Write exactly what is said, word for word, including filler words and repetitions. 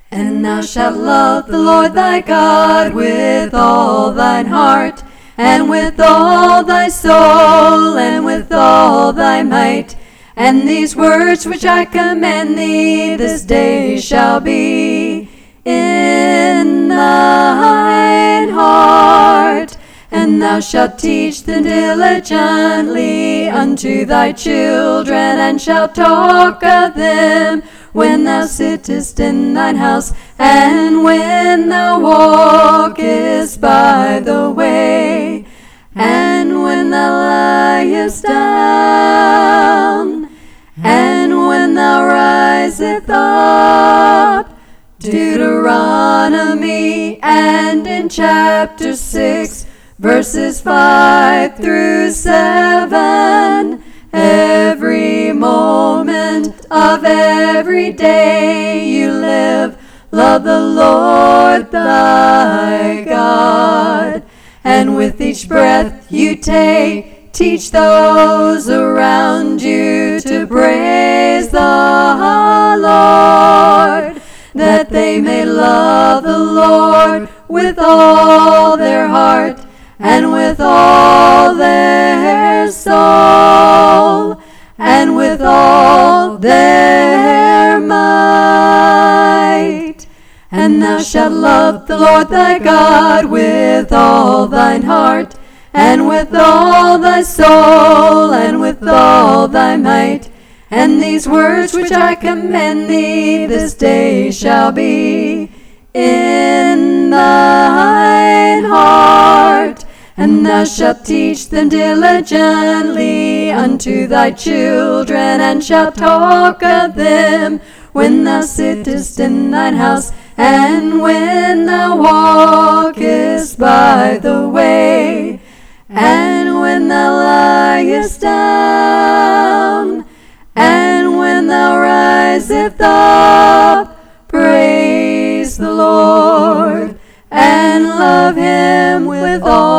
And thou shalt love the Lord thy God with all thine heart, and with all thy soul, and with all thy might. And these words which I command thee this day shall be in thine heart. And thou shalt teach them diligently unto thy children, and shalt talk of them when thou sittest in thine house, and when thou walkest by the way, and when thou liest down, and when thou risest up. Deuteronomy, and in chapter six, verses five through seven. Every moment of every day you live, love the Lord thy God. And with each breath you take, teach those around you to praise the Lord, that they may love the Lord with all their heart, and with all their soul, and with all their might. And thou shalt love the Lord thy God with all thine heart, and with all thy soul, and with all thy might. And these words which I command thee this day shall be in thine heart. And thou shalt teach them diligently unto thy children, and shalt talk of them when thou sittest in thine house, and when thou walkest by the way, and when thou liest down, and when thou risest up. Praise the Lord, and love him with all